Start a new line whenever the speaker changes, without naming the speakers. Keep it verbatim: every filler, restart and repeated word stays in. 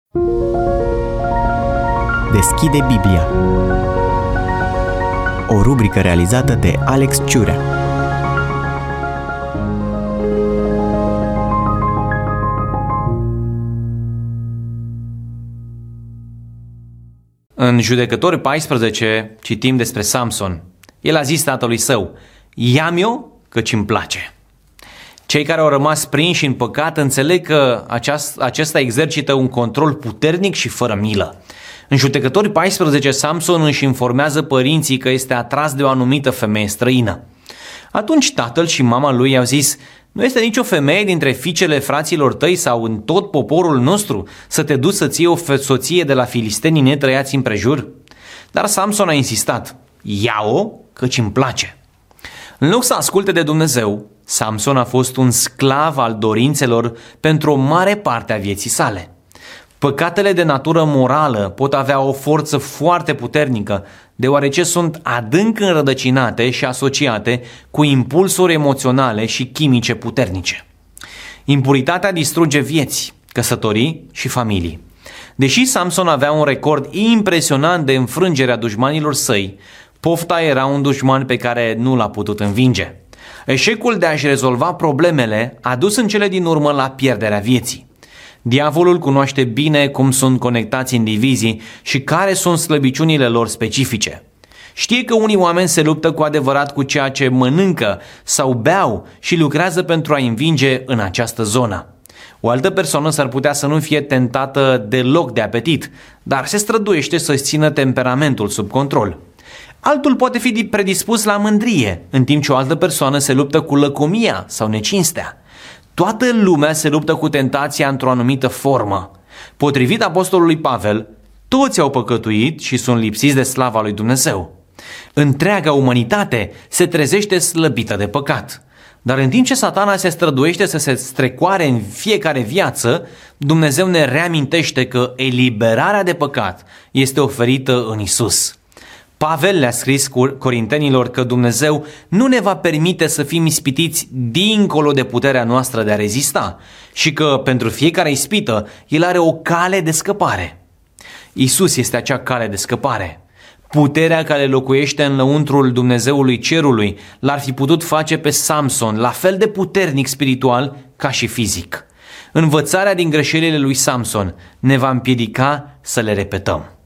Deschide Biblia. O rubrică realizată de Alex Ciurea.
În Judecători paisprezece citim despre Samson. El a zis tatălui său: ia-mi-o căci îmi place. Cei care au rămas prinși în păcat înțeleg că aceast, acesta exercită un control puternic și fără milă. În Judecători paisprezece, Samson își informează părinții că este atras de o anumită femeie străină. Atunci tatăl și mama lui i-au zis: nu este nicio femeie dintre fiicele fraților tăi sau în tot poporul nostru să te duci să-ți iei o soție de la filistenii netrăiați împrejur? Dar Samson a insistat: ia-o căci îmi place. În loc să asculte de Dumnezeu, Samson a fost un sclav al dorințelor pentru o mare parte a vieții sale. Păcatele de natură morală pot avea o forță foarte puternică, deoarece sunt adânc înrădăcinate și asociate cu impulsuri emoționale și chimice puternice. Impuritatea distruge vieți, căsătorii și familii. Deși Samson avea un record impresionant de înfrângere a dușmanilor săi, pofta era un dușman pe care nu l-a putut învinge. Eșecul de a-și rezolva problemele a dus în cele din urmă la pierderea vieții. Diavolul cunoaște bine cum sunt conectați indivizii și care sunt slăbiciunile lor specifice. Știe că unii oameni se luptă cu adevărat cu ceea ce mănâncă sau beau și lucrează pentru a învinge în această zonă. O altă persoană s-ar putea să nu fie tentată deloc de apetit, dar se străduiește să-și țină temperamentul sub control. Altul poate fi predispus la mândrie, în timp ce o altă persoană se luptă cu lăcomia sau necinstea. Toată lumea se luptă cu tentația într-o anumită formă. Potrivit apostolului Pavel, toți au păcătuit și sunt lipsiți de slava lui Dumnezeu. Întreaga umanitate se trezește slăbită de păcat. Dar în timp ce Satana se străduiește să se strecoare în fiecare viață, Dumnezeu ne reamintește că eliberarea de păcat este oferită în Isus. Pavel le-a scris corintenilor că Dumnezeu nu ne va permite să fim ispitiți dincolo de puterea noastră de a rezista și că pentru fiecare ispită El are o cale de scăpare. Isus este acea cale de scăpare. Puterea care locuiește în lăuntrul Dumnezeului cerului l-ar fi putut face pe Samson la fel de puternic spiritual ca și fizic. Învățarea din greșelile lui Samson ne va împiedica să le repetăm.